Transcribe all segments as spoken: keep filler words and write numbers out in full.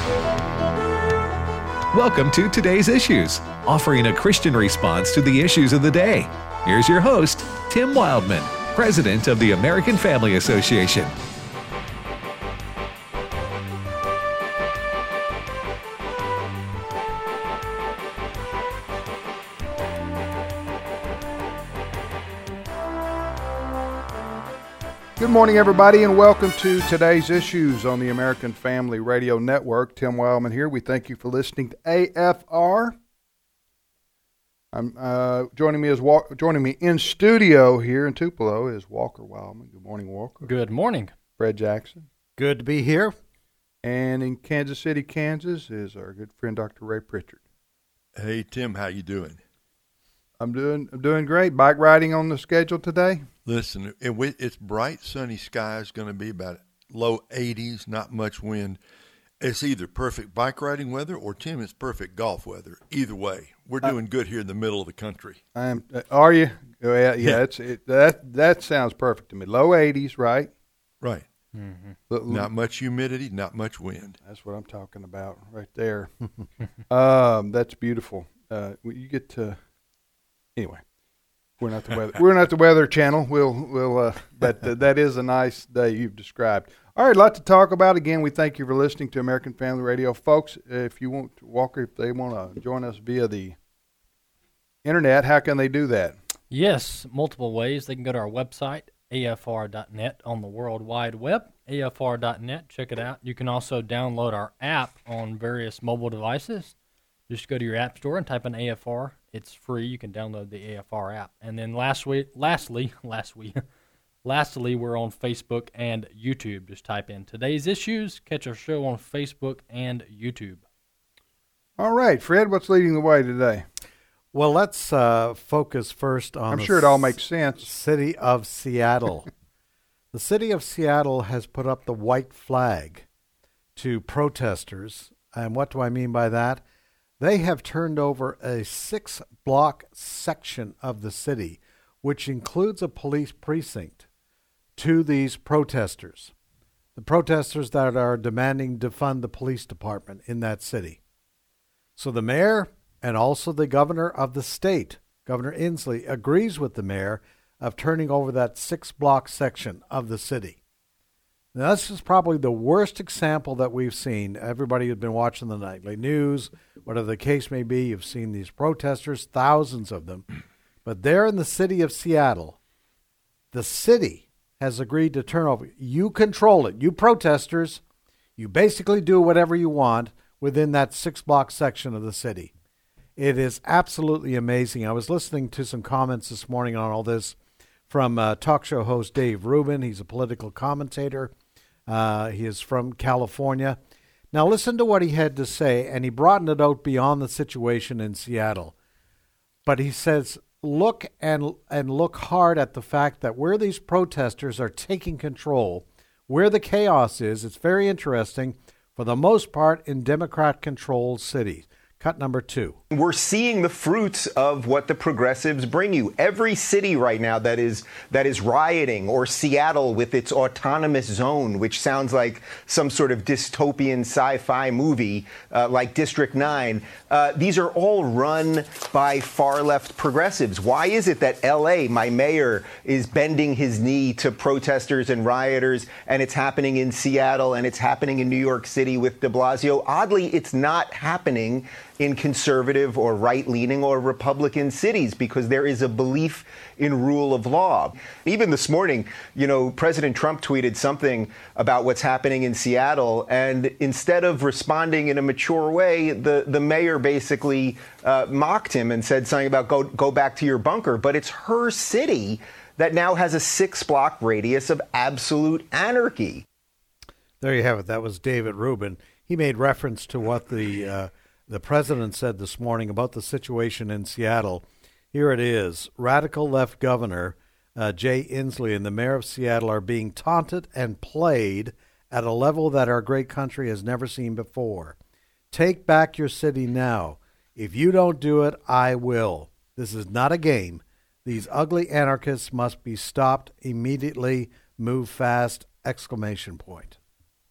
Welcome to Today's Issues, offering a Christian response to the issues of the day. Here's your host, Tim Wildman, President of the American Family Association. Good morning, everybody, and welcome to Today's Issues on the American Family Radio Network. Tim Wildman here. We thank you for listening to A F R. I'm uh, joining me as Walk, joining me in studio here in Tupelo is Walker Wildman. Good morning, Walker. Good morning. Fred Jackson. Good to be here. And in Kansas City, Kansas, is our good friend Doctor Ray Pritchard. Hey Tim, how you doing? I'm doing I'm doing great. Bike riding on the schedule today. Listen, it, it's bright, sunny skies, going to be about low eighties, not much wind. It's either perfect bike riding weather or, Tim, it's perfect golf weather. Either way, we're doing good here in the middle of the country. I am. Uh, are you? Oh, yeah, yeah. It's it, that that sounds perfect to me. Low eighties, right? Right. Mm-hmm. But, not much humidity, not much wind. That's what I'm talking about right there. um, that's beautiful. Uh, you get to anyway. We're not the weather. We're not the Weather Channel. We'll, we'll. Uh, but uh, that is a nice day you've described. All right, a lot to talk about. Again, we thank you for listening to American Family Radio, folks. If you want Walker, if they want to join us via the internet, how can they do that? Yes, multiple ways. They can go to our website, A F R dot net, on the World Wide Web, A F R dot net. Check it out. You can also download our app on various mobile devices. Just go to your app store and type in A F R. It's free. You can download the A F R app. And then last week, lastly, last week, lastly, we're on Facebook and YouTube. Just type in Today's Issues. Catch our show on Facebook and YouTube. All right, Fred, what's leading the way today? Well, let's uh, focus first on I'm the sure it all makes sense. City of Seattle. The city of Seattle has put up the white flag to protesters. And what do I mean by that? They have turned over a six-block section of the city, which includes a police precinct, to these protesters. The protesters that are demanding to defund the police department in that city. So the mayor and also the governor of the state, Governor Inslee, agrees with the mayor of turning over that six-block section of the city. Now, this is probably the worst example that we've seen. Everybody who's been watching the nightly news, whatever the case may be, you've seen these protesters, thousands of them. But there in the city of Seattle, the city has agreed to turn over. You control it. You protesters, you basically do whatever you want within that six-block section of the city. It is absolutely amazing. I was listening to some comments this morning on all this from uh, talk show host Dave Rubin. He's a political commentator. Uh, he is from California. Now listen to what he had to say, and he broadened it out beyond the situation in Seattle. But he says, look and and look hard at the fact that where these protesters are taking control, where the chaos is, it's very interesting, for the most part in Democrat-controlled cities. Cut number two. We're seeing the fruits of what the progressives bring you. Every city right now that is that is rioting, or Seattle with its autonomous zone, which sounds like some sort of dystopian sci-fi movie uh, like District nine, uh, these are all run by far-left progressives. Why is it that L A, my mayor, is bending his knee to protesters and rioters, and it's happening in Seattle, and it's happening in New York City with de Blasio? Oddly, it's not happening in conservative or right-leaning or Republican cities, because there is a belief in rule of law. Even this morning, you know, President Trump tweeted something about what's happening in Seattle, and instead of responding in a mature way, the, the mayor basically uh, mocked him and said something about go, go back to your bunker. But it's her city that now has a six-block radius of absolute anarchy. There you have it. That was David Rubin. He made reference to what the uh, the president said this morning about the situation in Seattle. Here it is. Radical left governor uh, Jay Inslee and the mayor of Seattle are being taunted and played at a level that our great country has never seen before. Take back your city now. If you don't do it, I will. This is not a game. These ugly anarchists must be stopped immediately. Move fast! Exclamation point.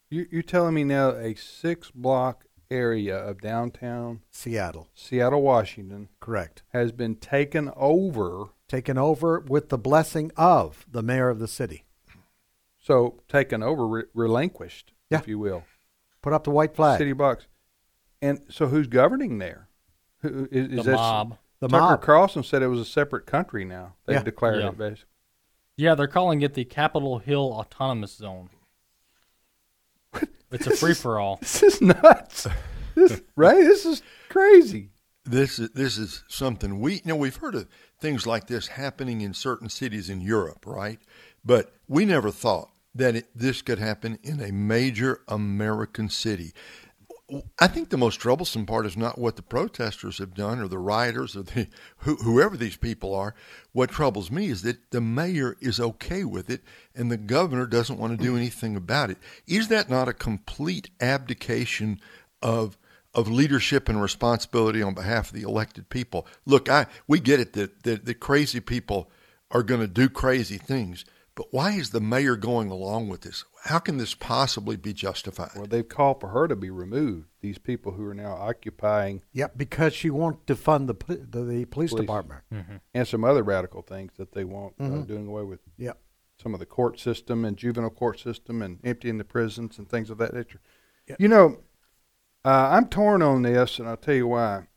You, you're telling me now a six-block area of downtown Seattle. Seattle, Washington, Correct. has been taken over. Taken over with the blessing of the mayor of the city. So taken over, re- relinquished, Yeah. if you will. Put up the white flag. City blocks. And so who's governing there? Who, is, is The that- mob. The Tucker mob. Carlson said it was a separate country now. They've Yeah. declared Yeah. it, basically. Yeah, they're calling it the Capitol Hill Autonomous Zone. It's a free for all. This is nuts. This, right? This is crazy. This is this is something we you know we've heard of things like this happening in certain cities in Europe, right? But we never thought that it, this could happen in a major American city. I think the most troublesome part is not what the protesters have done or the rioters or the who, whoever these people are. What troubles me is that the mayor is okay with it and the governor doesn't want to do anything about it. Is that not a complete abdication of of leadership and responsibility on behalf of the elected people? Look, I we get it that that the crazy people are going to do crazy things, but why is the mayor going along with this? How can this possibly be justified? Well, they've called for her to be removed, these people who are now occupying, Yep, because she won't defund the pol- the, the police, Police. department. and some other radical things that they want, uh, Mhm. doing away with Yep. some of the court system and juvenile court system and emptying the prisons and things of that nature. Yep. You know, uh, I'm torn on this, and I'll tell you why.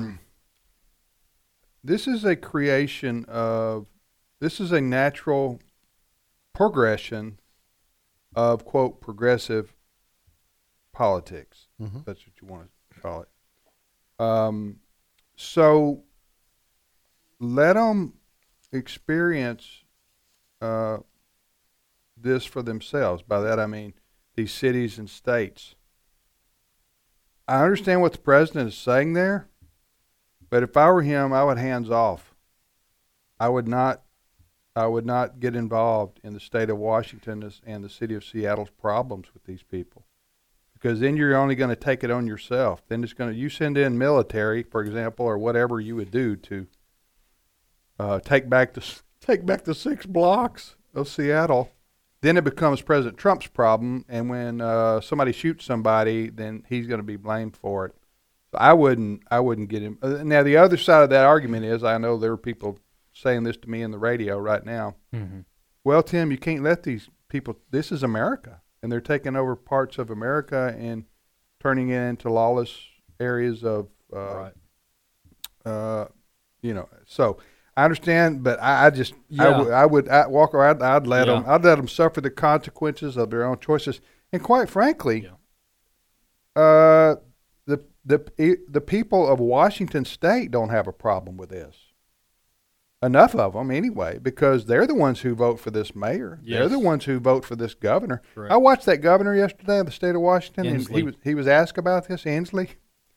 This is a creation of, this is a natural progression of, quote, progressive politics. Mhm. That's what you want to call it. Um, so let them experience uh, this for themselves. By that I mean these cities and states. I understand what the president is saying there, but if I were him, I would hands off. I would not. I would not get involved in the state of Washington and the city of Seattle's problems with these people, because then you're only going to take it on yourself. Then it's going to you send in military, for example, or whatever you would do to uh, take back the take back the six blocks of Seattle. Then it becomes President Trump's problem, and when uh, somebody shoots somebody, then he's going to be blamed for it. So I wouldn't I wouldn't get him. Uh, now the other side of that argument is, I know there are people saying this to me in the radio right now. Mm-hmm. Well, Tim, you can't let these people. This is America, and they're taking over parts of America and turning it into lawless areas of, uh, Right. uh, you know. So I understand, but I, I just, I Yeah. would, I would, I, Walker, I'd, I'd let Yeah. them, I'd let them suffer the consequences of their own choices. And quite frankly, uh, the the the people of Washington State don't have a problem with this. Enough of them anyway, because they're the ones who vote for this mayor. They're Yes. the ones who vote for this governor. Correct. I watched that governor yesterday of the state of Washington, and he Inslee. was he was asked about this, Inslee.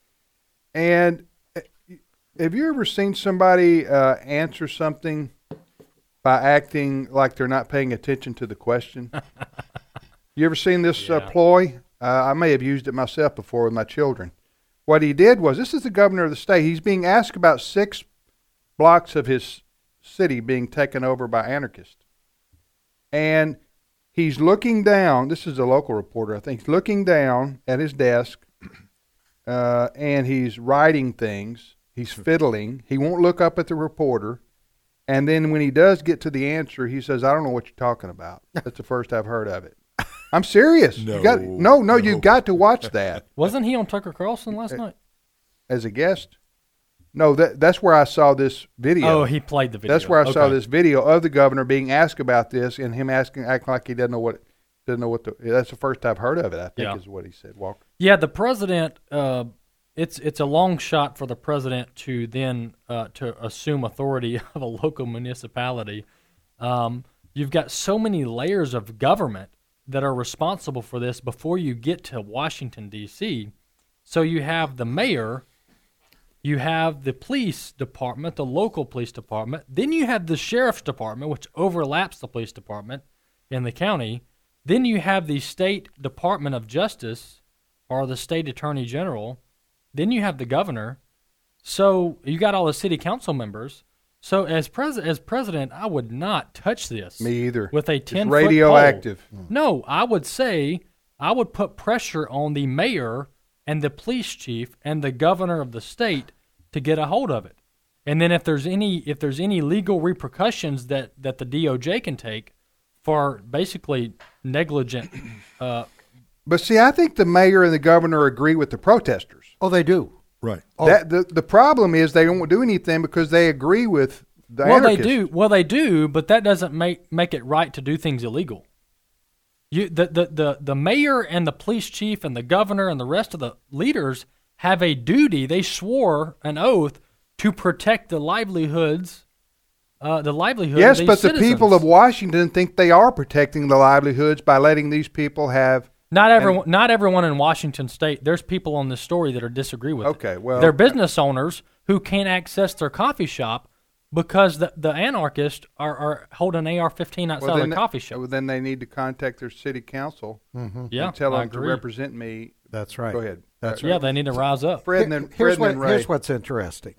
And uh, have you ever seen somebody uh, answer something by acting like they're not paying attention to the question? You ever seen this uh, Yeah. ploy? Uh, I may have used it myself before with my children. What he did was, this is the governor of the state. He's being asked about six blocks of his city being taken over by anarchists. And he's looking down. This is a local reporter, I think. He's looking down at his desk, uh, and he's writing things. He's fiddling. He won't look up at the reporter. And then when he does get to the answer, he says, I don't know what you're talking about. That's the first I've heard of it. I'm serious. No, you got, no, no, no. you've got to watch that Wasn't he on Tucker Carlson last night? as a guest. No, that that's where I saw this video. Oh, he played the video. That's where I saw Okay. this video of the governor being asked about this, and him asking, acting like he doesn't know what, doesn't know what the. That's the first I've heard of it. I think Yeah. is what he said. Walker. Yeah, the president. Uh, it's it's a long shot for the president to then uh, to assume authority of a local municipality. Um, you've got so many layers of government that are responsible for this before you get to Washington D C. So you have the mayor, you have the police department, the local police department, then you have the sheriff's department, which overlaps the police department in the county. Then you have the state Department of Justice or the state attorney general. Then you have the governor. So you got all the city council members. So as pres- as president, I would not touch this. Me either. With a It's ten foot radioactive. pole. No, I would say I would put pressure on the mayor and the police chief and the governor of the state to get a hold of it. And then if there's any if there's any legal repercussions that, that the D O J can take for basically negligent. Uh, but see, I think the mayor and the governor agree with the protesters. Oh, they do. Right. Oh. That the the problem is they don't do anything because they agree with the well, anarchists. they do. Well, they do, but that doesn't make make it right to do things illegal. You the, the, the, the mayor and the police chief and the governor and the rest of the leaders have a duty. They swore an oath to protect the livelihoods, uh, the livelihood. Yes, of these but citizens. the people of Washington think they are protecting the livelihoods by letting these people have. Not everyone. Not everyone in Washington State. There's people on this story that are disagree with it. Okay, well, they're business owners who can't access their coffee shop because the the anarchists are, are holding A R fifteen outside well, their then they- coffee shop. well, then they need to contact their city council Yeah, and tell I them to agree. represent me. That's right. Go ahead. That's Yeah, right. they need to rise up. Fred and then, Here- Fred here's, and what, then Ray. here's what's interesting.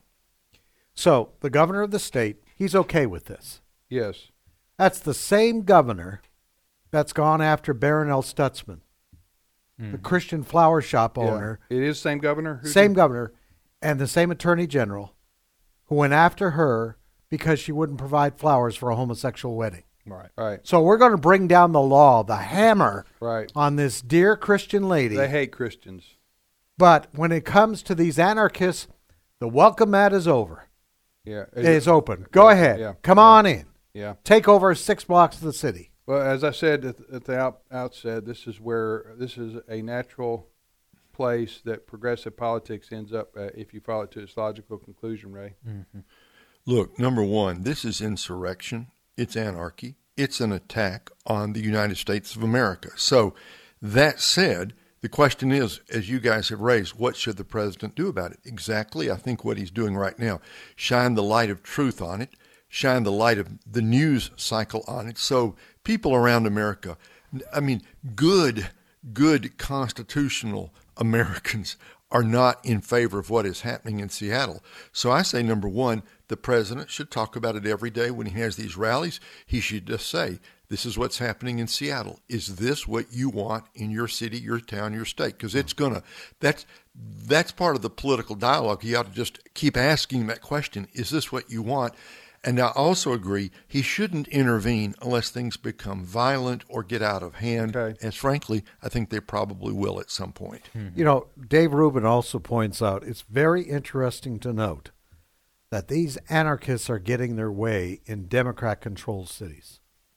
So the governor of the state, he's okay with this. Yes. That's the same governor that's gone after Baron L. Stutzman, the Christian flower shop Yeah. owner, It is same governor? Who same did- governor, and the same attorney general who went after her because she wouldn't provide flowers for a homosexual wedding. Right. Right. So we're going to bring down the law, the hammer, Right. on this dear Christian lady. They hate Christians. But when it comes to these anarchists, the welcome mat is over. Yeah. It's open. Go Yeah, ahead. yeah, Come yeah. on in. Yeah. Take over six blocks of the city. Well, as I said at, at the out, outset, this is where this is a natural place that progressive politics ends up uh, if you follow it to its logical conclusion, Ray. Look, number one, this is insurrection. It's anarchy. It's an attack on the United States of America. So that said, the question is, as you guys have raised, what should the president do about it? Exactly, I think what he's doing right now. Shine the light of truth on it. Shine the light of the news cycle on it. So people around America, I mean, good, good constitutional Americans are not in favor of what is happening in Seattle. So I say, number one, the president should talk about it every day when he has these rallies. He should just say, this is what's happening in Seattle. Is this what you want in your city, your town, your state? Because it's going to, that's, that's part of the political dialogue. He ought to just keep asking that question. Is this what you want? And I also agree he shouldn't intervene unless things become violent or get out of hand, Okay. as frankly, I think they probably will at some point. You know, Dave Rubin also points out it's very interesting to note that these anarchists are getting their way in Democrat-controlled cities.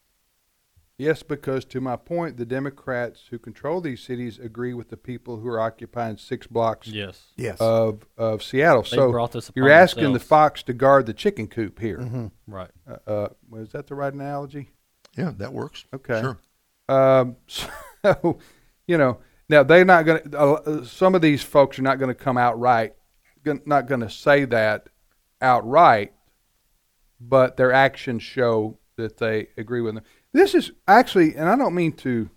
Yes, because to my point, the Democrats who control these cities agree with the people who are occupying six blocks Yes. Yes. of of Seattle. They so brought this you're upon asking the themselves. fox to guard the chicken coop here. Right. Uh, uh, was that the right analogy? Yeah, that works. Okay. Sure. Um, so, you know, now they're not going to. Uh, some of these folks are not going to come outright, gon- not going to say that outright, but their actions show that they agree with them. This is actually, and I don't mean to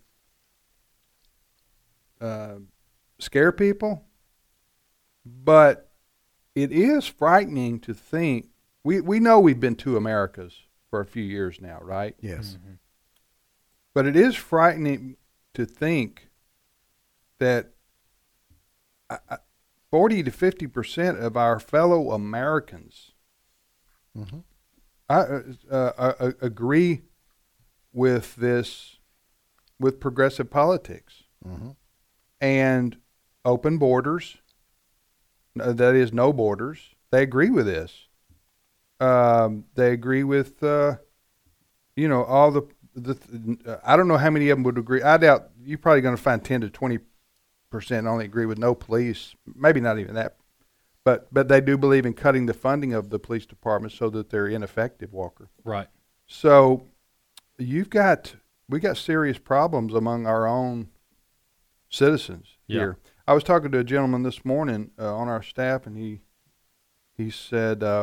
uh, scare people, but it is frightening to think. We we know we've been two Americas for a few years now, right? Yes. But it is frightening to think that uh, uh, forty to fifty percent of our fellow Americans Mhm. I, uh, uh, uh, agree with this, with progressive politics Mhm. and open borders. uh, That is, no borders. They agree with this. Um, they agree with, uh, you know, all the. the uh, I don't know how many of them would agree. I doubt you're probably going to find ten to twenty percent only agree with no police. Maybe not even that. But but they do believe in cutting the funding of the police department so that they're ineffective, Walker. Right. So you've got we got serious problems among our own citizens Yeah. here. I was talking to a gentleman this morning uh, on our staff, and he he said, uh,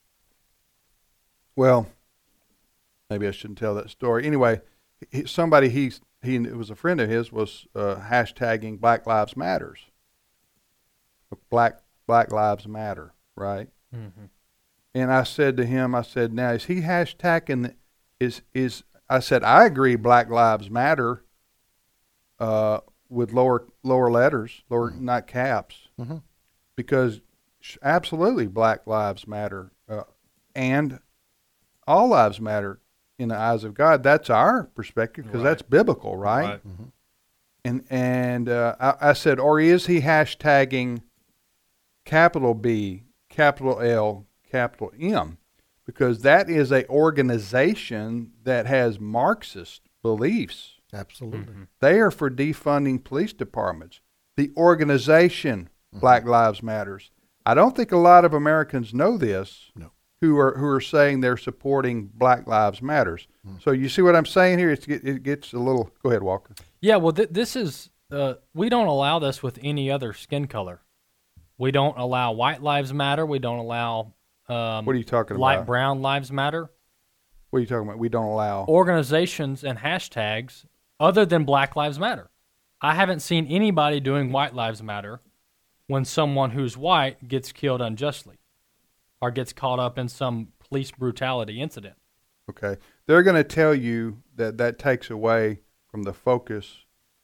"Well, maybe I shouldn't tell that story." Anyway, he, somebody he he it was a friend of his was uh, hashtagging Black Lives Matters. Black Black Lives Matter, right? Mm-hmm. And I said to him, I said, "Now is he hashtagging? the- Is is?" I said, "I agree, Black Lives Matter." Uh, with lower lower letters, lower not caps, Mm-hmm. because absolutely Black Lives Matter, uh, and all lives matter in the eyes of God. That's our perspective because Right. that's biblical, right? Right. Mm-hmm. And and uh, I, I said, or is he hashtagging capital B, capital L, capital M? Because that is a organization that has Marxist beliefs. Absolutely. Mm-hmm. They are for defunding police departments. The organization Mm-hmm. Black Lives Matters. I don't think a lot of Americans know this. No. Who are who are saying they're supporting Black Lives Matters. Mm. So you see what I'm saying here? It's, it gets a little. Go ahead, Walker. Yeah, well, th- this is uh, we don't allow this with any other skin color. We don't allow white lives matter. We don't allow um, What are you talking light about? brown lives matter. What are you talking about? We don't allow. Organizations and hashtags other than Black Lives Matter. I haven't seen anybody doing white lives matter when someone who's white gets killed unjustly or gets caught up in some police brutality incident. Okay, they're going to tell you that that takes away from the focus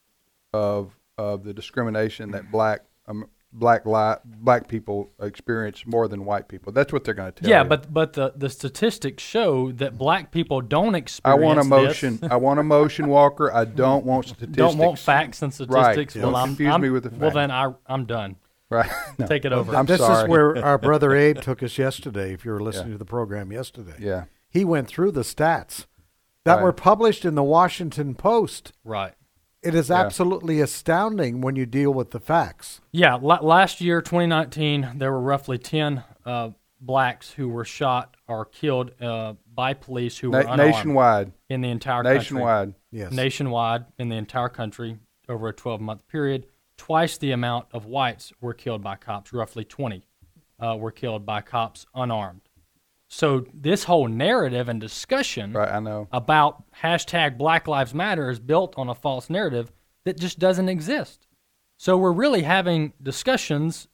of of the discrimination that black um, black li- black people experience more than white people. That's what they're going to tell Yeah, you. but but the, the statistics show that black people don't I experience want a this. motion. I want a motion, Walker. I don't want statistics. Don't want facts and statistics. Right. Well, Don't I'm, confuse I'm- me with the Well, facts. then I, I'm done. Right. No. Take it over. I'm this sorry. is where our brother Abe took us yesterday, if you were listening Yeah. to the program yesterday. Yeah. He went through the stats that Right. were published in the Washington Post. Right. It is Yeah. absolutely astounding when you deal with the facts. Yeah. La- last year, twenty nineteen, there were roughly ten uh, blacks who were shot or killed uh, by police who were Na- unarmed nationwide. in the entire country. Nationwide. Yes. Nationwide in the entire country over a twelve-month period. Twice the amount of whites were killed by cops. Roughly twenty uh, were killed by cops unarmed. So this whole narrative and discussion Right. I know. about hashtag Black Lives Matter is built on a false narrative that just doesn't exist. So we're really having discussions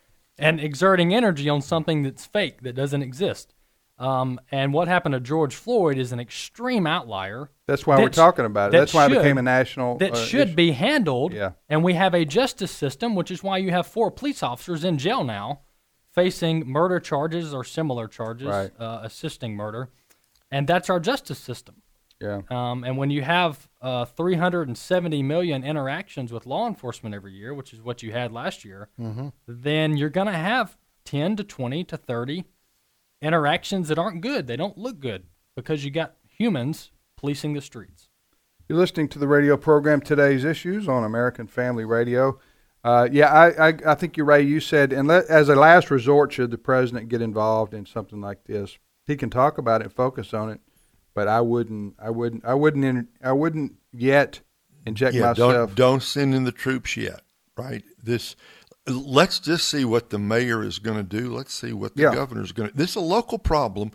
and exerting energy on something that's fake, that doesn't exist. Um, and what happened to George Floyd is an extreme outlier. That's why we're that sh- talking about it. that That's why it should- became a national. That uh, should issue. be handled. Yeah. And we have a justice system, which is why you have four police officers in jail now facing murder charges or similar charges, Right. uh, assisting murder. And that's our justice system. Yeah. Um, and when you have uh, three hundred seventy million interactions with law enforcement every year, which is what you had last year, then you're going to have ten to twenty to thirty interactions that aren't good. They don't look good because you got humans policing the streets. You're listening to the radio program Today's Issues on American Family Radio. Uh, yeah, I, I, I think you're right. You said, and let, as a last resort, should the president get involved in something like this, he can talk about it and focus on it. But I wouldn't, I wouldn't, I wouldn't, in, I wouldn't yet inject Yeah, myself. don't don't send in the troops yet, right? This, let's just see what the mayor is going to do. Let's see what the Yeah. governor is going to. This is a local problem,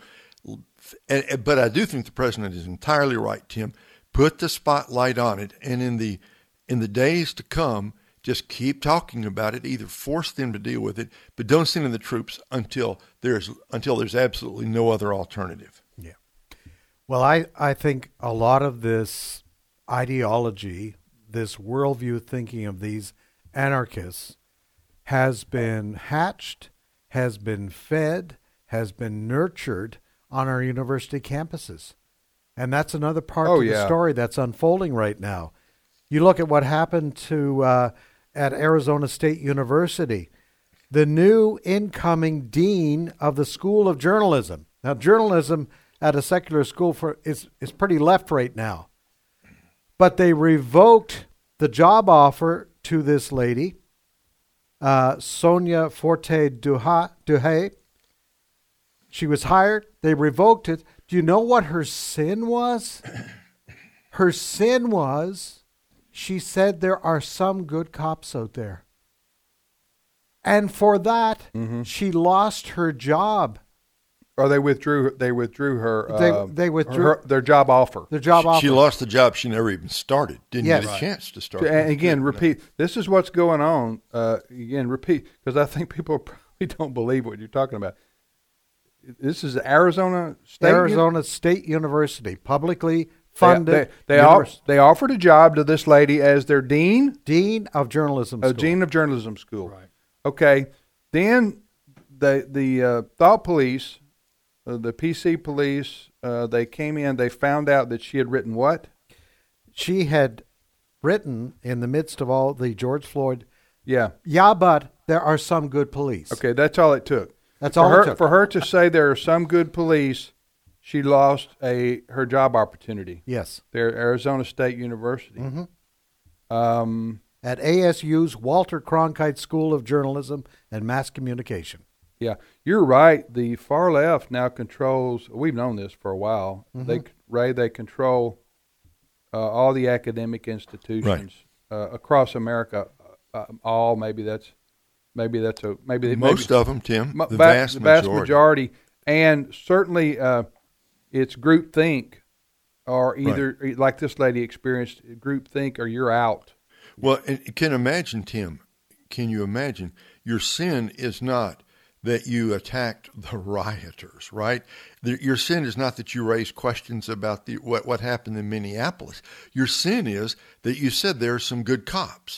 and, and- but I do think the president is entirely right, Tim. Put the spotlight on it, and in the in the days to come, just keep talking about it. Either force them to deal with it, but don't send in the troops until there's until there's absolutely no other alternative. Well, I, I think a lot of this ideology, this worldview thinking of these anarchists has been hatched, has been fed, has been nurtured on our university campuses. And that's another part Oh, of the yeah. story that's unfolding right now. You look at what happened to uh, at Arizona State University, the new incoming dean of the School of Journalism. Now, journalism at a secular school for is is pretty left right now, but they revoked the job offer to this lady, uh, Sonia Forte Duha, Duhay. She was hired. They revoked it. Do you know what her sin was? Her sin was she said there are some good cops out there. And for that, she lost her job. or they withdrew. They withdrew her. They- uh, they withdrew- her, their job offer. The job she, offer. she lost the job she never even started. Didn't Yes. get a Right. chance to start. And again, repeat. This is what's going on. Uh, again, repeat, because I think people probably don't believe what you're talking about. This is Arizona State. Arizona State University, publicly funded. They, they, they, off, they offered a job to this lady as their dean? Dean of Journalism School. Uh, dean of Journalism School. Right. Okay. Then the, the uh, Thought Police, uh, the P C police, uh, they came in, they found out that she had written what? She had written in the midst of all the George Floyd. Yeah. Yeah, but there are some good police. Okay, that's all it took. That's for all her, it took. For her to say there are some good police, she lost a her job opportunity. Yes. There at Arizona State University. Mm-hmm. Um, at A S U's Walter Cronkite School of Journalism and Mass Communication. Yeah, you're right. The far left now controls, we've known this for a while. Mm-hmm. They Ray, they control uh, all the academic institutions right. uh, across America. Uh, all maybe that's maybe that's a maybe most maybe, of them, Tim. The va- vast, the vast majority. majority, and certainly uh, it's groupthink, or either right. like this lady experienced groupthink, or you're out. Well, and can imagine, Tim. Can you imagine? Your sin is not that you attacked the rioters, right? The, your sin is not that you raised questions about the what what happened in Minneapolis. Your sin is that you said there are some good cops.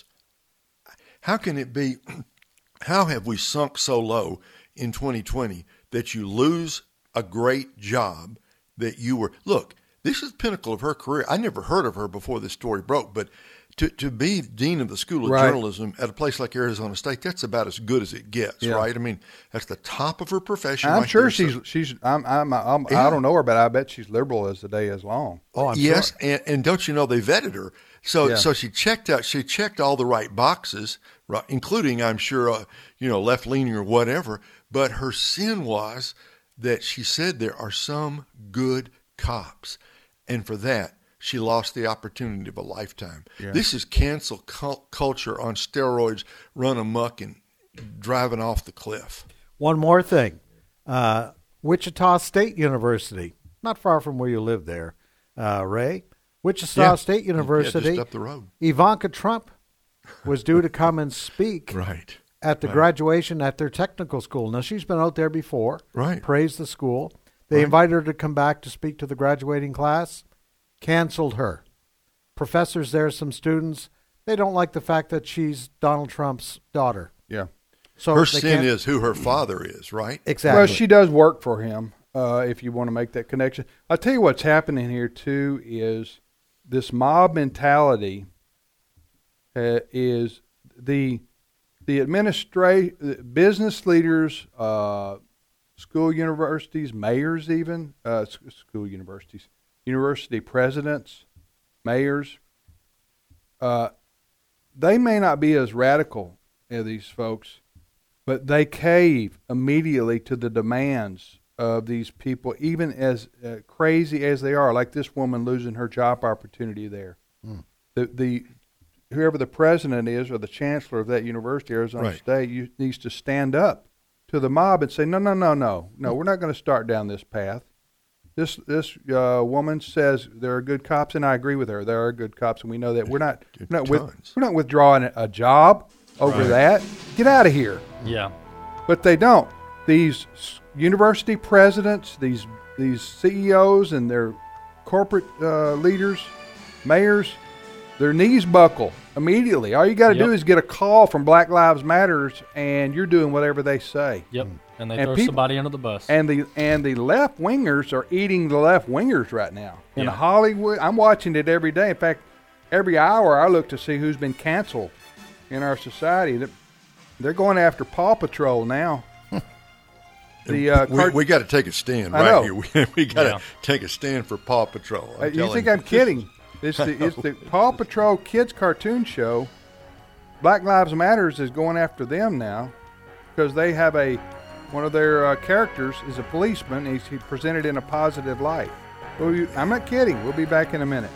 How can it be, how have we sunk so low in twenty twenty that you lose a great job that you were, look, this is the pinnacle of her career. I never heard of her before this story broke, but to, to be dean of the School of right. Journalism at a place like Arizona State, that's about as good as it gets, yeah. right? I mean, that's the top of her profession. I'm right sure there. she's, so, she's, I'm, I'm, I'm, yeah. I don't know her, but I bet she's liberal as the day is long. Oh, I'm yes, sure. and, and don't you know they vetted her? So, yeah. so she checked out. She checked all the right boxes, right, including, I'm sure, uh, you know, left leaning or whatever. But her sin was that she said there are some good cops, and for that she lost the opportunity of a lifetime. Yeah. This is cancel cult- culture on steroids, run amok and driving off the cliff. One more thing, uh, Wichita State University, not far from where you live there, uh, Ray. Wichita yeah. State University. Yeah, just up the road. Ivanka Trump was due to come and speak right. at the right. graduation at their technical school. Now, she's been out there before, right. praised the school. They right. invited her to come back to speak to the graduating class, canceled her. Professors there, some students, they don't like the fact that she's Donald Trump's daughter. Yeah. So her they sin can't... is who her father is, right? Exactly. Well, she does work for him, uh, if you want to make that connection. I'll tell you what's happening here, too, is this mob mentality uh, is the the administra- business leaders, uh, school universities, mayors even, uh, school universities, university presidents, mayors, uh, they may not be as radical as these folks, but they cave immediately to the demands of these people, even as uh, crazy as they are, like this woman losing her job opportunity there. Mm. The the whoever the president is or the chancellor of that university, Arizona right. State, you, needs to stand up to the mob and say, no, no, no, no, no, we're not going to start down this path. This this uh, woman says there are good cops, and I agree with her. There are good cops, and we know that. We're not we're not, with, we're not withdrawing a job over right. that. Get out of here. Yeah. But they don't. These university presidents, these these C E Os and their corporate uh, leaders, mayors, their knees buckle immediately. All you got to yep. do is get a call from Black Lives Matters, and you're doing whatever they say. Yep. And they and throw people, somebody under the bus. And the and the left wingers are eating the left wingers right now in yeah. Hollywood. I'm watching it every day. In fact, every hour I look to see who's been canceled in our society. They're going after Paw Patrol now. The, uh, we cart- we got to take a stand I right know. here. We, we got to Yeah. take a stand for Paw Patrol. I'm Uh, you telling think I'm kidding? It's the, it's the Paw Patrol kids cartoon show. Black Lives Matters is going after them now because they have a one of their uh, characters is a policeman. He's he presented in a positive light. Well, you, I'm not kidding. We'll be back in a minute.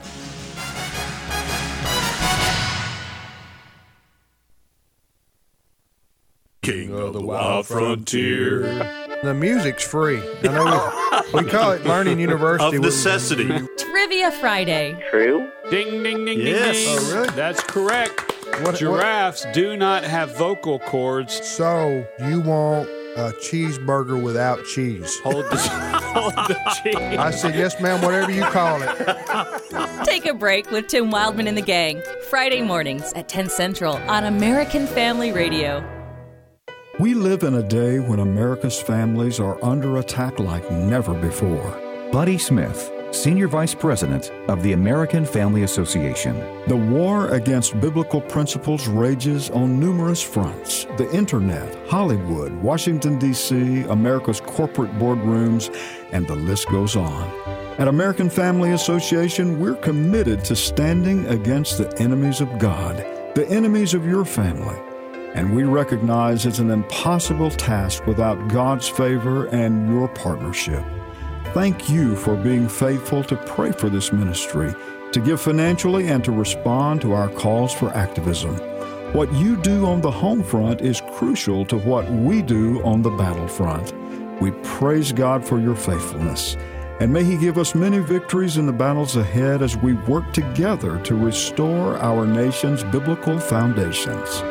King of the Wild Frontier. The music's free. I know we, we call it Learning University. Of necessity. Trivia Friday. True? Ding, ding, ding, Yes. ding, ding. Oh, really? That's correct. What- Giraffes do not have vocal cords. So you want a cheeseburger without cheese? Hold this. the cheese. I said, yes, ma'am, whatever you call it. Take a break with Tim Wildman and the gang. Friday mornings at ten Central on American Family Radio. We live in a day when America's families are under attack like never before. Buddy Smith, Senior Vice President of the American Family Association. The war against biblical principles rages on numerous fronts. The internet, Hollywood, Washington, D C, America's corporate boardrooms, and the list goes on. At American Family Association, we're committed to standing against the enemies of God, the enemies of your family. And we recognize it's an impossible task without God's favor and your partnership. Thank you for being faithful to pray for this ministry, to give financially, and to respond to our calls for activism. What you do on the home front is crucial to what we do on the battlefront. We praise God for your faithfulness, and may He give us many victories in the battles ahead as we work together to restore our nation's biblical foundations.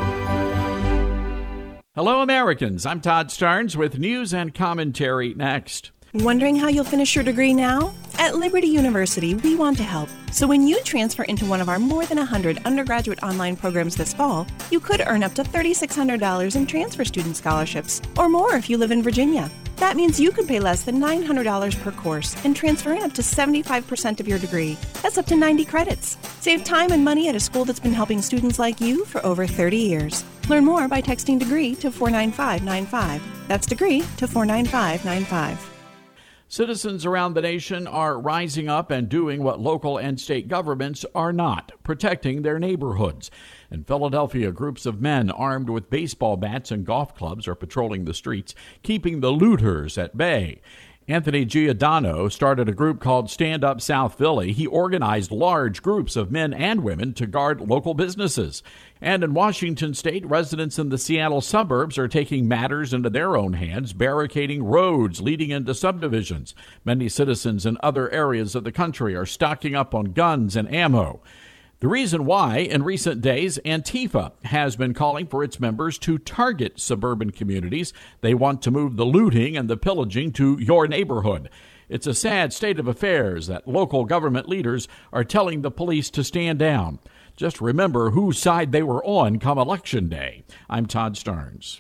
Hello, Americans. I'm Todd Starnes with news and commentary next. Wondering how you'll finish your degree now? At Liberty University, we want to help. So when you transfer into one of our more than one hundred undergraduate online programs this fall, you could earn up to three thousand six hundred dollars in transfer student scholarships, or more if you live in Virginia. That means you could pay less than nine hundred dollars per course and transfer in up to seventy-five percent of your degree. That's up to ninety credits. Save time and money at a school that's been helping students like you for over thirty years. Learn more by texting DEGREE to four nine five nine five. That's DEGREE to four nine five nine five. Citizens around the nation are rising up and doing what local and state governments are not, protecting their neighborhoods. In Philadelphia, groups of men armed with baseball bats and golf clubs are patrolling the streets, keeping the looters at bay. Anthony Giordano started a group called Stand Up South Philly. He organized large groups of men and women to guard local businesses. And in Washington state, residents in the Seattle suburbs are taking matters into their own hands, barricading roads leading into subdivisions. Many citizens in other areas of the country are stocking up on guns and ammo. The reason why, in recent days, Antifa has been calling for its members to target suburban communities. They want to move the looting and the pillaging to your neighborhood. It's a sad state of affairs that local government leaders are telling the police to stand down. Just remember whose side they were on come Election Day. I'm Todd Starnes.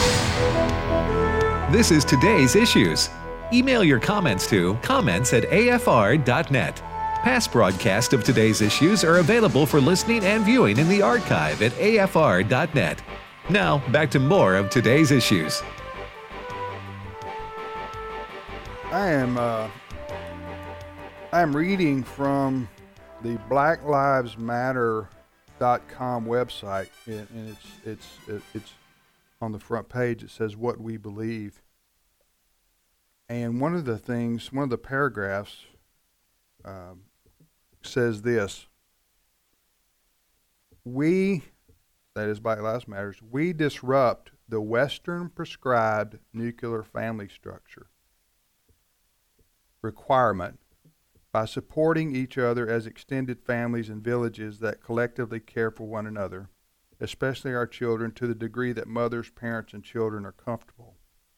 This is Today's Issues. Email your comments to comments at a f r dot net. Past broadcasts of Today's Issues are available for listening and viewing in the archive at a f r dot net. Now, back to more of Today's Issues. I am uh, I am reading from the black lives matter dot com website, and, and it's it's it's on the front page. It says what we believe, and one of the things, one of the paragraphs um, says this: we, that is Black Lives Matters, we disrupt the Western prescribed nuclear family structure requirement by supporting each other as extended families and villages that collectively care for one another, especially our children, to the degree that mothers, parents, and children are comfortable.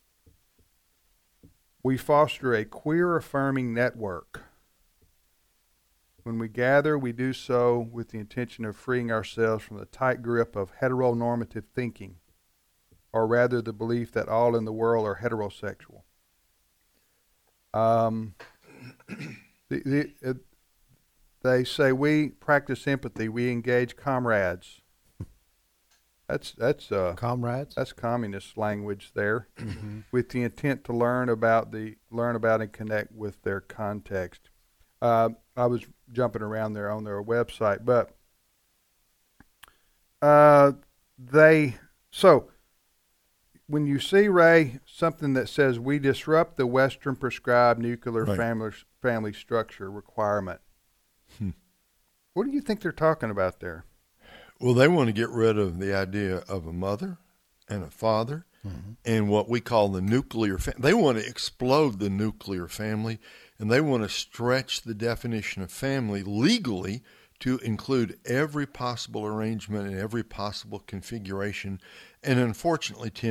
We foster a queer-affirming network. When we gather, we do so with the intention of freeing ourselves from the tight grip of heteronormative thinking, or rather the belief that all in the world are heterosexual. Um, the, the, uh, they say we practice empathy, we engage comrades. That's that's uh, comrades. That's communist language there, mm-hmm. with the intent to learn about the learn about and connect with their context. Uh, I was jumping around there on their website, but uh, they so when you see, Ray, something that says we disrupt the Western prescribed nuclear right. family family structure requirement, hmm. what do you think they're talking about there? Well, they want to get rid of the idea of a mother and a father mm-hmm. and what we call the nuclear family. They want to explode the nuclear family, and they want to stretch the definition of family legally to include every possible arrangement and every possible configuration. And unfortunately, Tim,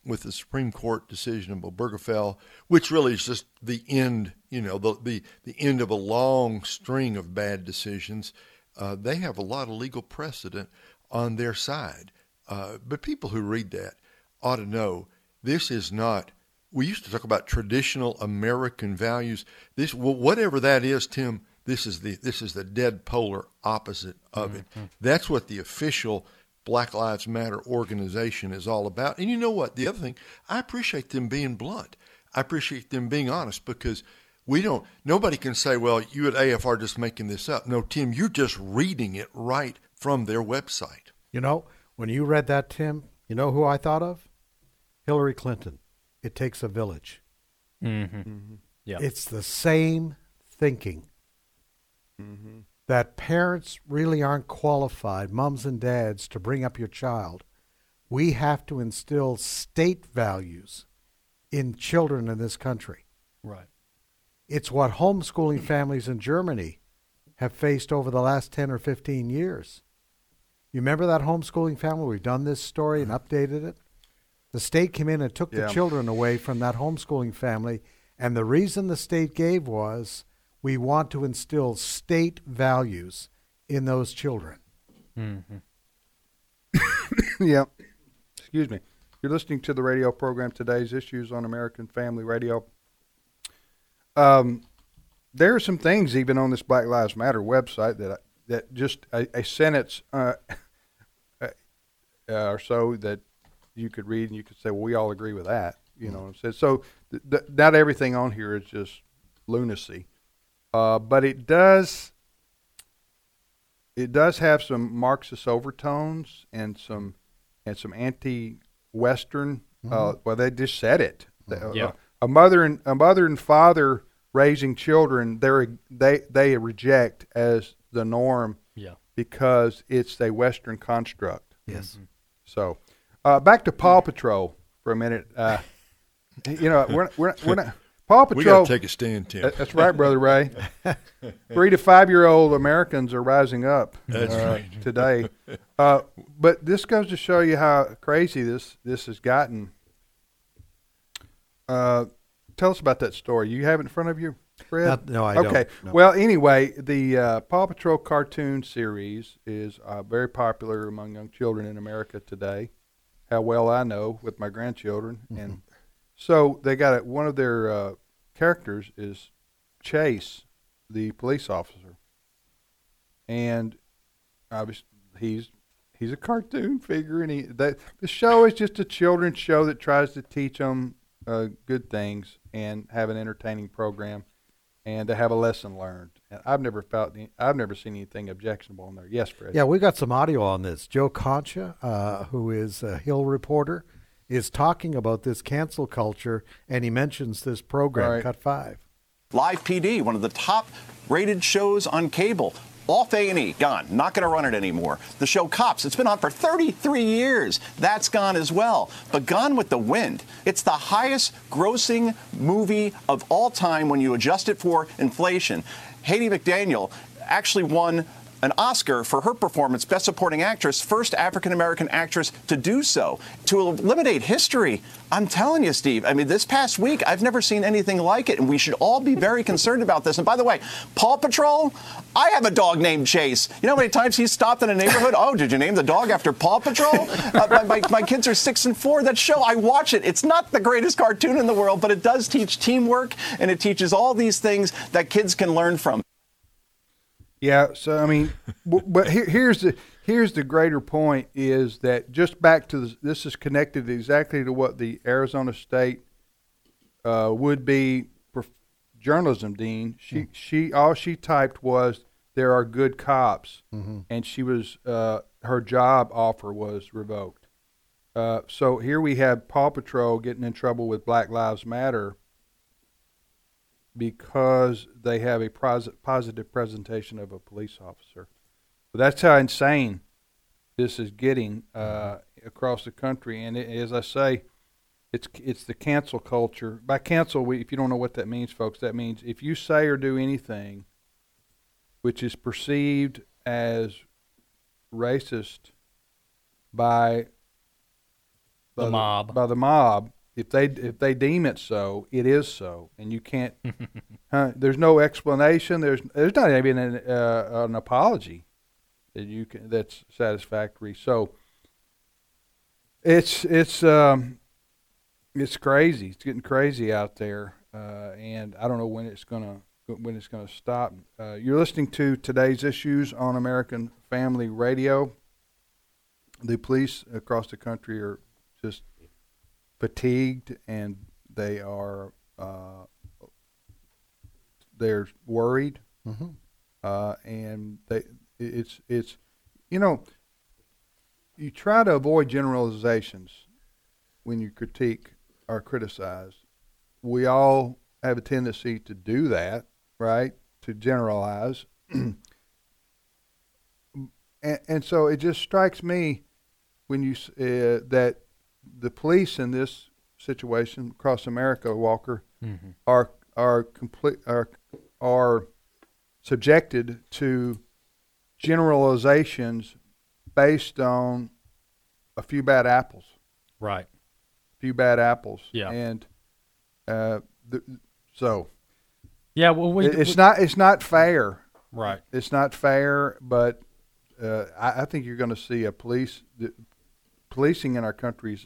with the Supreme Court decision of Obergefell, which really is just the end, you know, the the, the end of a long string of bad decisions. Uh, they have a lot of legal precedent on their side. Uh, but people who read that ought to know this is not, we used to talk about traditional American values. This, well, whatever that is, Tim, this is the this is the dead polar opposite of it. Mm-hmm. That's what the official Black Lives Matter organization is all about. And you know what? The other thing, I appreciate them being blunt. I appreciate them being honest, because we don't, nobody can say, well, you at A F R are just making this up. No, Tim, you're just reading it right from their website. You know, when you read that, Tim, you know who I thought of? Hillary Clinton. It takes a village. Mm-hmm. Mm-hmm. Yeah. It's the same thinking. Mm-hmm. That parents really aren't qualified, mums and dads, to bring up your child. We have to instill state values in children in this country. Right. It's what homeschooling families in Germany have faced over the last ten or fifteen years. You remember that homeschooling family? We've done this story and updated it. The state came in and took Yeah. the children away from that homeschooling family, and the reason the state gave was, we want to instill state values in those children. Mm-hmm. Yeah. Excuse me. You're listening to the radio program Today's Issues on American Family Radio. Um, there are some things even on this Black Lives Matter website that I, that just a, a sentence uh, uh, or so that you could read and you could say, well, we all agree with that. You know what I'm saying? So th- th- not everything on here is just lunacy. Uh, but it does it does have some Marxist overtones and some and some anti-Western. Mm-hmm. Uh, well, they just said it. Uh, Yeah. A mother and a mother and father raising children, they they they reject as the norm. Yeah. Because it's a Western construct. Yes. Mm-hmm. So, uh, back to Paw Patrol for a minute. Uh, you know, we're we're we're not. Paw Patrol. We got to take a stand, Tim. That's right, Brother Ray. Three to five-year-old Americans are rising up That's uh, right. today. Uh, but this goes to show you how crazy this, this has gotten. Uh, tell us about that story. You have it in front of you, Fred? Not- no, I okay. don't. Okay. No. Well, anyway, the uh, Paw Patrol cartoon series is uh, very popular among young children in America today. How well I know with my grandchildren. Mm-hmm. And so they got it. One of their uh, characters is Chase, the police officer, and obviously he's he's a cartoon figure, and he that the show is just a children's show that tries to teach them uh, good things and have an entertaining program, and to have a lesson learned. And I've never felt any, I've never seen anything objectionable in there. Yes, Fred. Yeah, we got some audio on this. Joe Concha, uh, who is a Hill reporter, is talking about this cancel culture, and he mentions this program, Right. Cut Five. Live P D, one of the top-rated shows on cable. Off A and E, gone. Not going to run it anymore. The show Cops, it's been on for thirty-three years. That's gone as well. But Gone with the Wind, it's the highest grossing movie of all time when you adjust it for inflation. Hayley McDaniel actually won an Oscar for her performance, Best Supporting Actress, first African-American actress to do so. To eliminate history, I'm telling you, Steve, I mean, this past week, I've never seen anything like it, and we should all be very concerned about this. And by the way, Paw Patrol, I have a dog named Chase. You know how many times he's stopped in a neighborhood? Oh, did you name the dog after Paw Patrol? Uh, my, my, my kids are six and four. That show, I watch it. It's not the greatest cartoon in the world, but it does teach teamwork, and it teaches all these things that kids can learn from. Yeah, so I mean, w- but here, here's the here's the greater point is that just back to the, this is connected exactly to what the Arizona State uh, would be prof- journalism dean. She mm. she all she typed was there are good cops, mm-hmm. and she was uh, her job offer was revoked. Uh, so here we have Paw Patrol getting in trouble with Black Lives Matter because they have a pos- positive presentation of a police officer. But that's how insane this is getting uh, across the country. And it, as I say, it's it's the cancel culture. By cancel, we, if you don't know what that means, folks, that means if you say or do anything which is perceived as racist by by the mob by the mob. If they if they deem it so, it is so, and you can't. uh, there's no explanation. There's there's not even an, uh, an apology that you can that's satisfactory. So it's it's um, it's crazy. It's getting crazy out there, uh, and I don't know when it's gonna when it's gonna stop. Uh, you're listening to Today's Issues on American Family Radio. The police across the country are just fatigued, and they are uh, they're worried, mm-hmm. uh, and they it's it's you know you try to avoid generalizations when you critique or criticize. We all have a tendency to do that, right? To generalize, and, and so it just strikes me when you uh, that. The police in this situation across America, Walker, mm-hmm. are are complete are are subjected to generalizations based on a few bad apples. Right. A few bad apples. Yeah. And uh, the, so. Yeah. Well, we, it, it's we, not it's not fair. Right. It's not fair, but uh, I, I think you're going to see a police the, policing in our country's.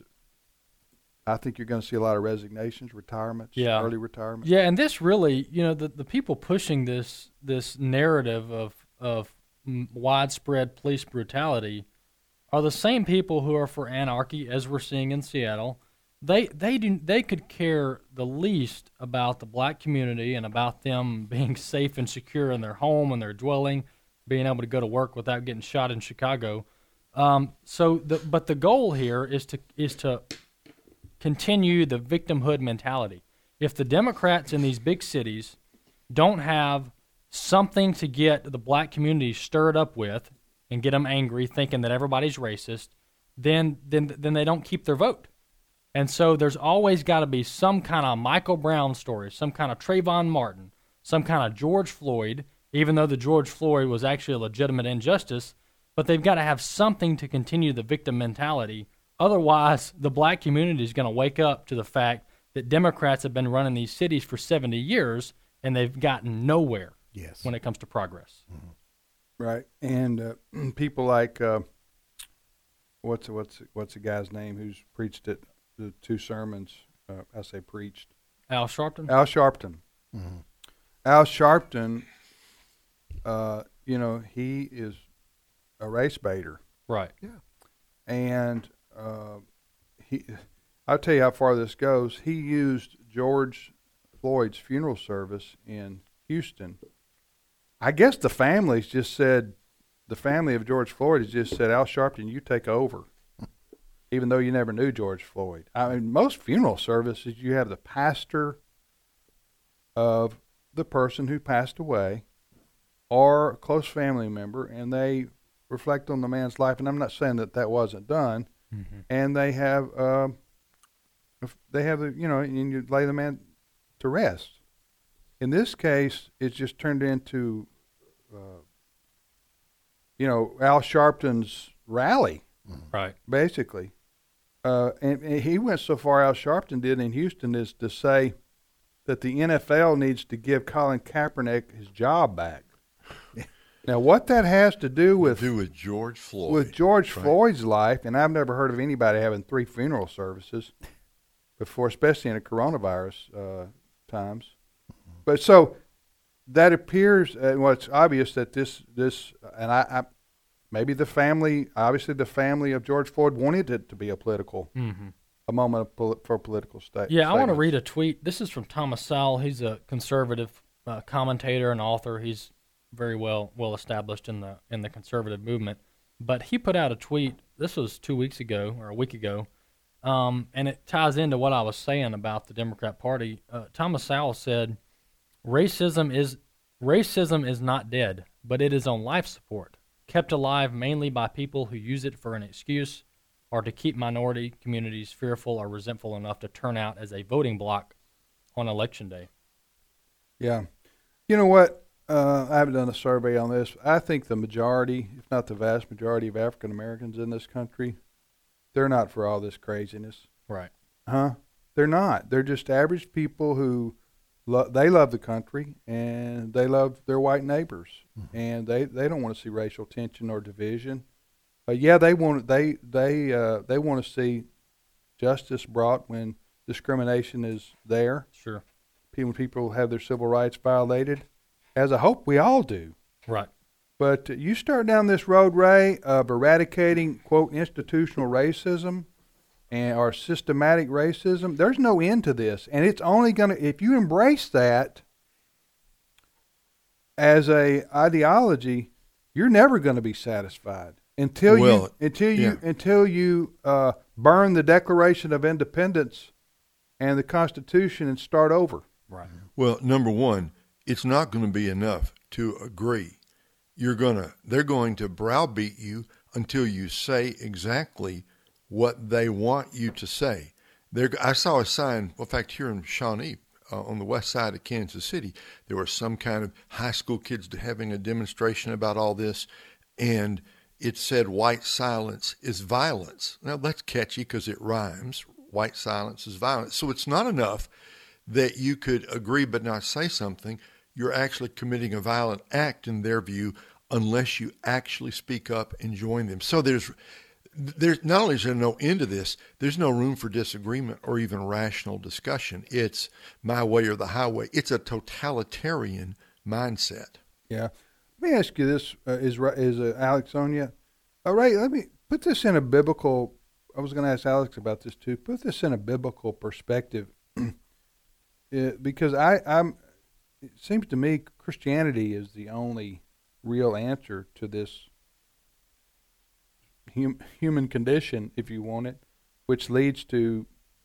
I think you're going to see a lot of resignations, retirements, yeah. early retirements. Yeah, and this really, you know, the, the people pushing this this narrative of of widespread police brutality are the same people who are for anarchy, as we're seeing in Seattle. They they do they could care the least about the black community and about them being safe and secure in their home and their dwelling, being able to go to work without getting shot in Chicago. Um, so, the, but the goal here is to is to continue the victimhood mentality. If the Democrats in these big cities don't have something to get the black community stirred up with and get them angry, thinking that everybody's racist, then then then they don't keep their vote. And so there's always got to be some kind of Michael Brown story, some kind of Trayvon Martin, some kind of George Floyd, even though the George Floyd was actually a legitimate injustice, but they've got to have something to continue the victim mentality. Otherwise, the black community is going to wake up to the fact that Democrats have been running these cities for seventy years, and they've gotten nowhere yes. when it comes to progress. Mm-hmm. Right, and uh, people like uh, what's what's what's the guy's name who's preached it, the two sermons? Uh, I say preached. Al Sharpton. Al Sharpton. Mm-hmm. Al Sharpton. Uh, you know, he is a race baiter. Right. Yeah. And uh, he, I'll tell you how far this goes. He used George Floyd's funeral service in Houston. I guess the families just said, the family of George Floyd has just said, Al Sharpton, you take over, even though you never knew George Floyd. I mean, most funeral services, you have the pastor of the person who passed away or a close family member, and they reflect on the man's life. And I'm not saying that that wasn't done. Mm-hmm. And they have, uh, they have the, you know, and you lay the man to rest. In this case, it's just turned into, uh, you know, Al Sharpton's rally, right? Basically, uh, and, and he went so far. Al Sharpton did in Houston is to say that the N F L needs to give Colin Kaepernick his job back. Now, what that has to do with do with George Floyd, with George right. Floyd's life, and I've never heard of anybody having three funeral services before, especially in a coronavirus uh, times. But so that appears, and well, it's obvious that this this, and I, I maybe the family, obviously the family of George Floyd wanted it to be a political, mm-hmm. a moment of poli- for political state. Yeah, I want to read a tweet. This is from Thomas Sowell. He's a conservative uh, commentator and author. He's very well well established in the in the conservative movement. But he put out a tweet. This was two weeks ago or a week ago, um, and it ties into what I was saying about the Democrat Party. Uh, Thomas Sowell said, "Racism is racism is not dead, but it is on life support, kept alive mainly by people who use it for an excuse or to keep minority communities fearful or resentful enough to turn out as a voting bloc on Election Day." Yeah, you know what? Uh, I haven't done a survey on this. I think the majority, if not the vast majority of African Americans in this country they're not for all this craziness. Right. Huh? They're not. They're just average people who lo- they love the country and they love their white neighbors, mm-hmm. and they, they don't want to see racial tension or division. Uh, yeah, they want they they uh, they want to see justice brought when discrimination is there. Sure. When people have their civil rights violated, as I hope we all do. Right. But uh, you start down this road, Ray, of eradicating, quote, institutional racism and or systematic racism. There's no end to this, and it's only going to, if you embrace that as a ideology, you're never going to be satisfied until well, you until you yeah. until you uh, burn the Declaration of Independence and the Constitution and start over. Right. Well, number one, it's not going to be enough to agree. You're gonna, they're going to browbeat you until you say exactly what they want you to say. They're, I saw a sign, in fact, here in Shawnee, uh, on the west side of Kansas City, there were some kind of high school kids having a demonstration about all this, and it said white silence is violence. Now, that's catchy because it rhymes. White silence is violence. So it's not enough that you could agree but not say something. You're actually committing a violent act in their view unless you actually speak up and join them. So there's there's not only is there no end to this, there's no room for disagreement or even rational discussion. It's my way or the highway. It's a totalitarian mindset. Yeah. Let me ask you this, uh, is is uh, Alex on yet? All right, let me put this in a biblical, I was going to ask Alex about this too, put this in a biblical perspective. it, because I, I'm, it seems to me Christianity is the only real answer to this hum, human condition, if you want it, which leads to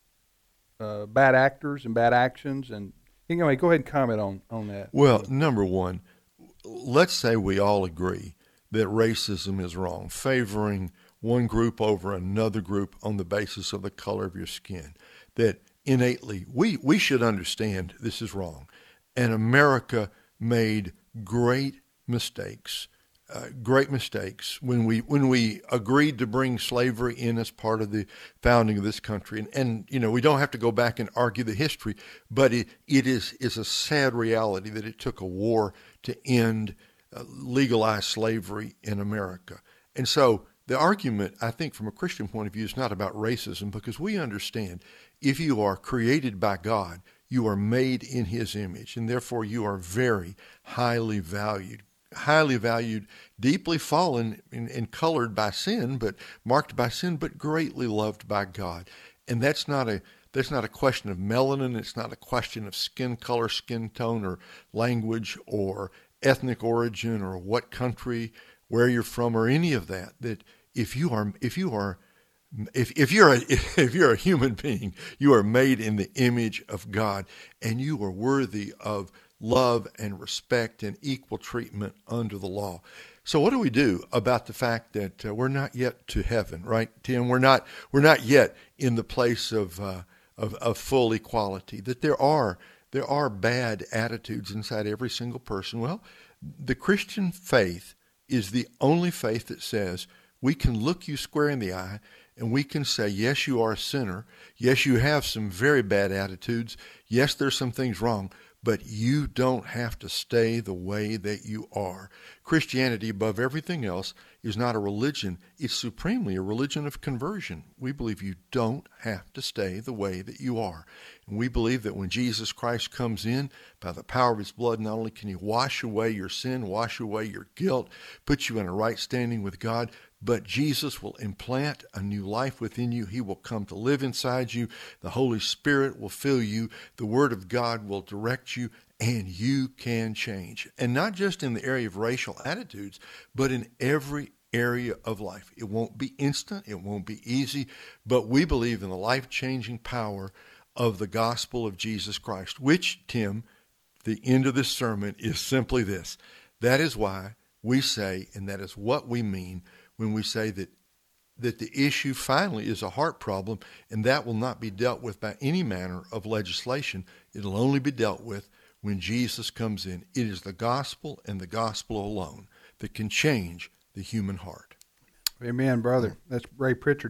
uh, bad actors and bad actions. And anyway, go ahead and comment on, on that. Well, number one, let's say we all agree that racism is wrong, favoring one group over another group on the basis of the color of your skin, that innately we, we should understand this is wrong. And America made great mistakes, uh, great mistakes when we when we agreed to bring slavery in as part of the founding of this country. And, and you know, we don't have to go back and argue the history, but it, it is, is a sad reality that it took a war to end uh, legalized slavery in America. And so the argument, I think, from a Christian point of view is not about racism, because we understand if you are created by God, you are made in his image, and therefore you are very highly valued, highly valued, deeply fallen and, and colored by sin, but marked by sin, but greatly loved by God. And that's not a that's not a question of melanin. It's not a question of skin color, skin tone, or language, or ethnic origin, or what country, where you're from, or any of that. That if you are if you are If if you're a if you're a human being, you are made in the image of God, and you are worthy of love and respect and equal treatment under the law. So what do we do about the fact that uh, we're not yet to heaven, right, Tim? We're not we're not yet in the place of uh, of, of full equality. That there are there are bad attitudes inside every single person. Well, the Christian faith is the only faith that says we can look you square in the eye, and we can say, yes, you are a sinner. Yes, you have some very bad attitudes. Yes, there's some things wrong, but you don't have to stay the way that you are. Christianity, above everything else, is not a religion. It's supremely a religion of conversion. We believe you don't have to stay the way that you are. And we believe that when Jesus Christ comes in, by the power of his blood, not only can he wash away your sin, wash away your guilt, put you in a right standing with God, but Jesus will implant a new life within you. He will come to live inside you. The Holy Spirit will fill you. The Word of God will direct you, and you can change. And not just in the area of racial attitudes, but in every area of life. It won't be instant. It won't be easy, but we believe in the life-changing power of the gospel of Jesus Christ, which, Tim, the end of this sermon is simply this. That is why we say, and that is what we mean when we say that that the issue finally is a heart problem, and that will not be dealt with by any manner of legislation. It'll only be dealt with when Jesus comes in. It is the gospel and the gospel alone that can change the human heart. Amen, brother. That's Ray Pritchard.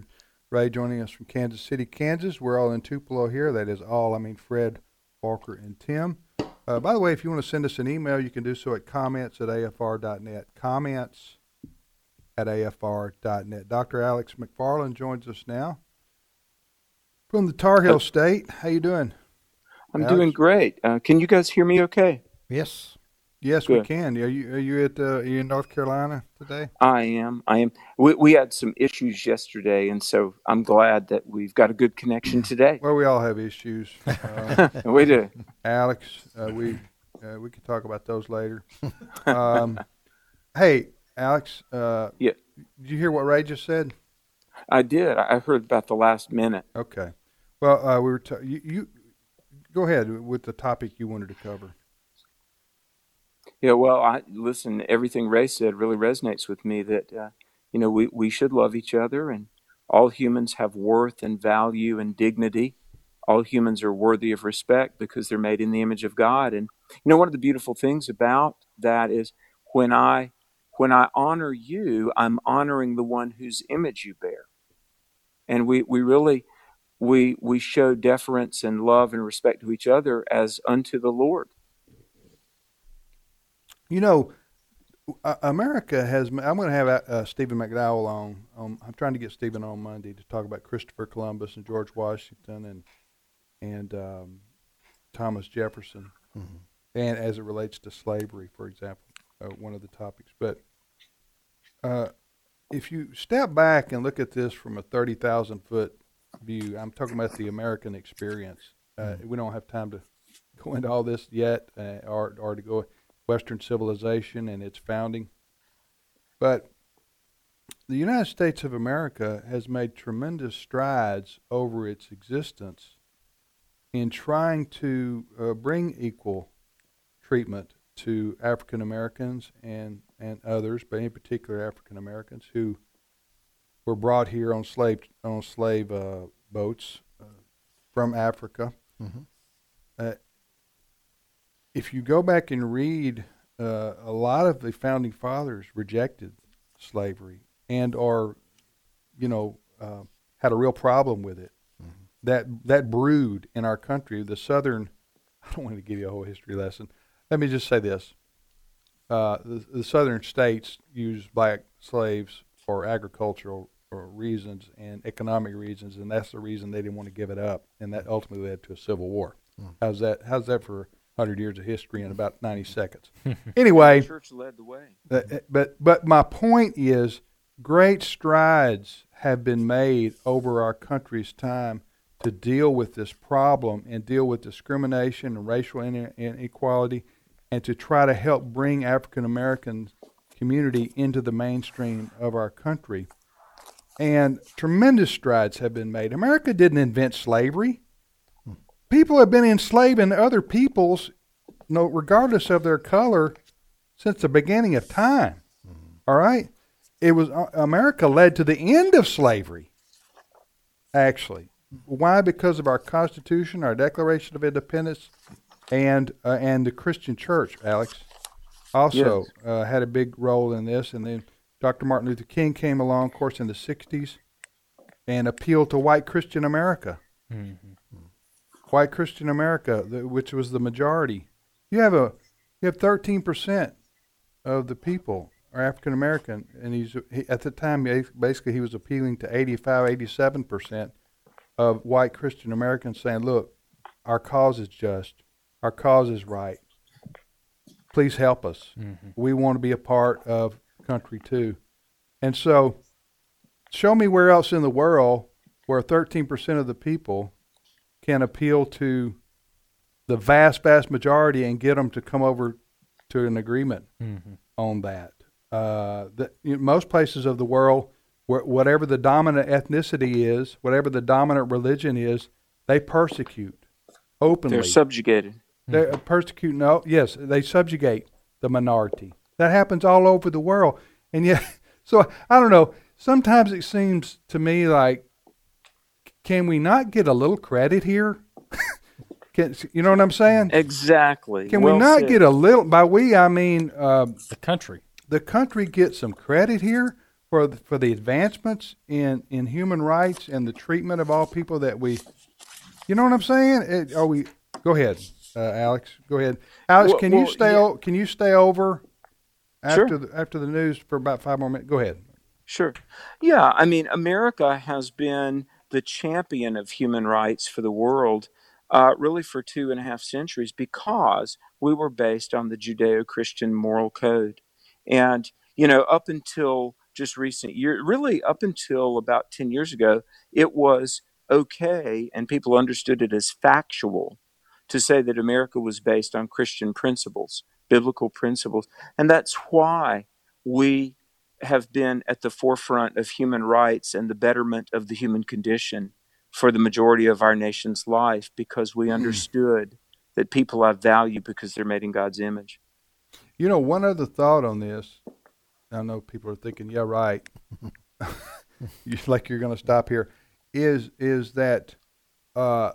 Ray joining us from Kansas City, Kansas. We're all in Tupelo here. That is all. I mean Fred, Walker, and Tim. Uh, by the way, if you want to send us an email, you can do so at comments at A F R dot net. Comments at A F R dot net. Doctor Alex McFarland joins us now from the Tar Heel State. How you doing? I'm Alex? doing great. Uh, can you guys hear me okay? Yes. Yes, Good. we can. Are you are you at uh, are you in North Carolina today? I am. I am. We, we had some issues yesterday, and so I'm glad that we've got a good connection today. Well, we all have issues. Uh, we do. Alex, uh, we uh, we can talk about those later. Um, hey, Alex. Uh, yeah. Did you hear what Ray just said? I did. I heard about the last minute. Okay. Well, uh, we were. T- you, you go ahead with the topic you wanted to cover. Yeah, well, I listen. Everything Ray said really resonates with me. That uh, you know, we, we should love each other, and all humans have worth and value and dignity. All humans are worthy of respect because they're made in the image of God. And you know, one of the beautiful things about that is when I when I honor you, I'm honoring the one whose image you bear. And we we really we we show deference and love and respect to each other as unto the Lord. You know, uh, America has. I'm going to have uh, Stephen McDowell on. Um, I'm trying to get Stephen on Monday to talk about Christopher Columbus and George Washington and and um, Thomas Jefferson, mm-hmm. and as it relates to slavery, for example, uh, one of the topics. But uh, if you step back and look at this from a thirty thousand foot view, I'm talking about the American experience. Uh, mm-hmm. We don't have time to go into all this yet, uh, or or to go. Western civilization and its founding. But the United States of America has made tremendous strides over its existence in trying to uh, bring equal treatment to African Americans and, and others, but in particular African Americans who were brought here on slave on slave uh, boats uh, from Africa. Mm-hmm. Uh, If you go back and read, uh, a lot of the founding fathers rejected slavery and are, you know, uh, had a real problem with it. Mm-hmm. That that brewed in our country, the Southern. I don't want to give you a whole history lesson. Let me just say this: uh, the, the Southern states used black slaves for agricultural reasons and economic reasons, and that's the reason they didn't want to give it up, and that ultimately led to a civil war. Mm. How's that? How's that for hundred years of history in about ninety seconds. Anyway, the church led the way. Uh, but but my point is, great strides have been made over our country's time to deal with this problem and deal with discrimination and racial inequality, and to try to help bring African American community into the mainstream of our country. And tremendous strides have been made. America didn't invent slavery. People have been enslaving other peoples, no, regardless of their color, since the beginning of time. Mm-hmm. All right? It was uh, America led to the end of slavery, actually. Why? Because of our Constitution, our Declaration of Independence, and uh, and the Christian Church, Alex, also yes. uh, had a big role in this. And then Doctor Martin Luther King came along, of course, in the sixties and appealed to white Christian America. Mm-hmm. White Christian America, the, which was the majority. You have a you have thirteen percent of the people are African American, and he's he, at the time basically he was appealing to eighty-five, eighty-seven percent of white Christian Americans, saying, "Look, our cause is just, our cause is right. Please help us. Mm-hmm. We want to be a part of country too." And so, show me where else in the world where thirteen percent of the people can appeal to the vast, vast majority and get them to come over to an agreement mm-hmm. on that. Uh, the, you know, most places of the world, where, whatever the dominant ethnicity is, whatever the dominant religion is, they persecute openly. They're subjugated. They mm-hmm. persecute. No, yes, they subjugate the minority. That happens all over the world, and yet, so I don't know. Sometimes it seems to me like, can we not get a little credit here? Can, you know what I'm saying? Exactly. Can well we not said. get a little, by we I mean uh, the country. The country get some credit here for the, for the advancements in, in human rights and the treatment of all people that we, you know what I'm saying? It, are we? Go ahead, uh, Alex. Go ahead, Alex. Well, can you well, stay? yeah. O- can you stay over after Sure. the, after the news for about five more minutes? Go ahead. Sure. Yeah, I mean, America has been the champion of human rights for the world uh, really for two and a half centuries because we were based on the Judeo-Christian moral code. And, you know, up until just recent year, really up until about ten years ago, it was okay, and people understood it as factual, to say that America was based on Christian principles, biblical principles. And that's why we have been at the forefront of human rights and the betterment of the human condition for the majority of our nation's life, because we understood that people have value because they're made in God's image. You know, one other thought on this. I know people are thinking, yeah, right. You like you're going to stop here. Is is that uh,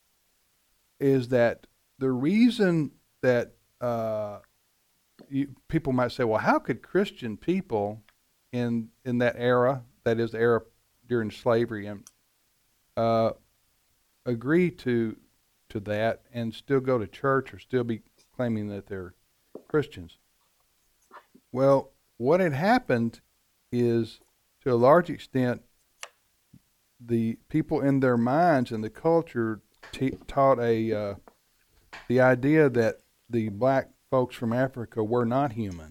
is that the reason that uh, you, people might say, well, how could Christian people in in that era, that is the era during slavery, and uh, agree to to that and still go to church or still be claiming that they're Christians? Well, what had happened is, to a large extent, the people in their minds and the culture t- taught a uh, the idea that the black folks from Africa were not human.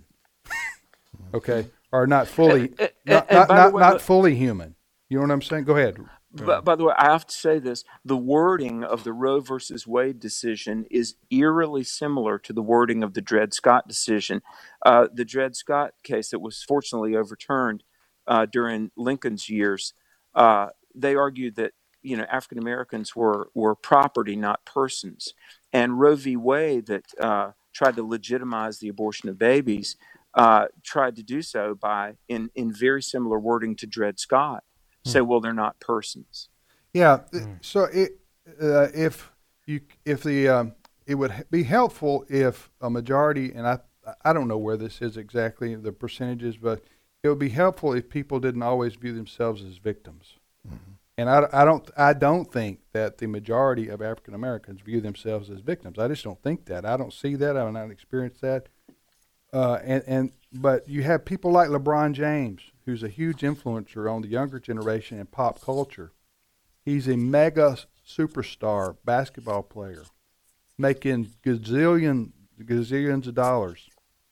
Okay, or not fully, And- and- not and not, by the not, way, not look- fully human. You know what I'm saying? Go ahead. But by the way, I have to say this: the wording of the Roe versus Wade decision is eerily similar to the wording of the Dred Scott decision. Uh, the Dred Scott case that was fortunately overturned uh, during Lincoln's years, uh, they argued that you know African Americans were were property, not persons. And Roe v. Wade, that uh, tried to legitimize the abortion of babies, uh, tried to do so by in in very similar wording to Dred Scott. Say, well, they're not persons. Yeah. So it, uh, if you if the um, it would be helpful if a majority, and I I don't know where this is exactly the percentages, but it would be helpful if people didn't always view themselves as victims. Mm-hmm. And I, I don't I don't think that the majority of African Americans view themselves as victims. I just don't think that. I don't see that. I've not experienced that. Uh, and and but you have people like LeBron James, who's a huge influencer on the younger generation in pop culture. He's a mega superstar basketball player, making gazillion gazillions of dollars.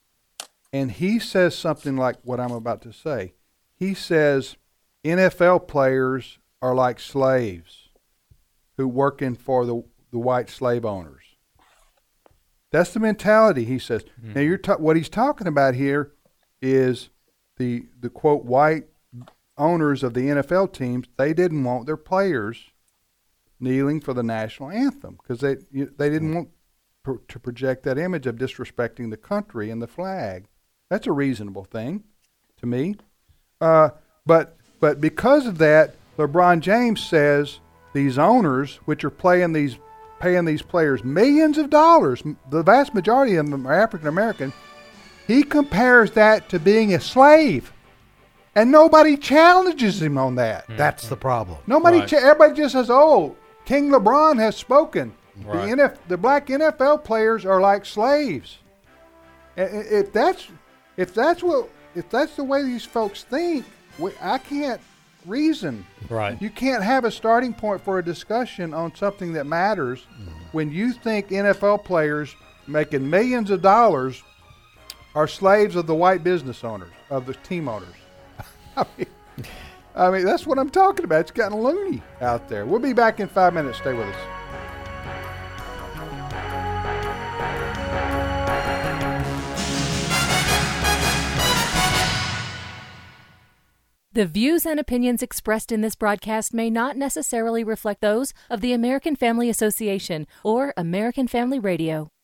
And he says something like what I'm about to say. He says N F L players are like slaves who working for the the white slave owners. That's the mentality, he says. Mm-hmm. Now, you're ta- what he's talking about here is the the quote white owners of the N F L teams. They didn't want their players kneeling for the national anthem because they you, they didn't want pro- to project that image of disrespecting the country and the flag. That's a reasonable thing to me. Uh, but but because of that, LeBron James says these owners, which are playing these paying these players millions of dollars, the vast majority of them are African American, he compares that to being a slave. And nobody challenges him on that. That's the problem. Nobody, Right. cha- everybody just says, oh, King LeBron has spoken. Right. The, N F, the black N F L players are like slaves. And i- if that's, if that's what, if that's the way these folks think, we, I can't reason. Right. You can't have a starting point for a discussion on something that matters mm-hmm. when you think N F L players making millions of dollars are slaves of the white business owners, of the team owners. I mean, I mean, that's what I'm talking about. It's gotten loony out there. We'll be back in five minutes. Stay with us. The views and opinions expressed in this broadcast may not necessarily reflect those of the American Family Association or American Family Radio.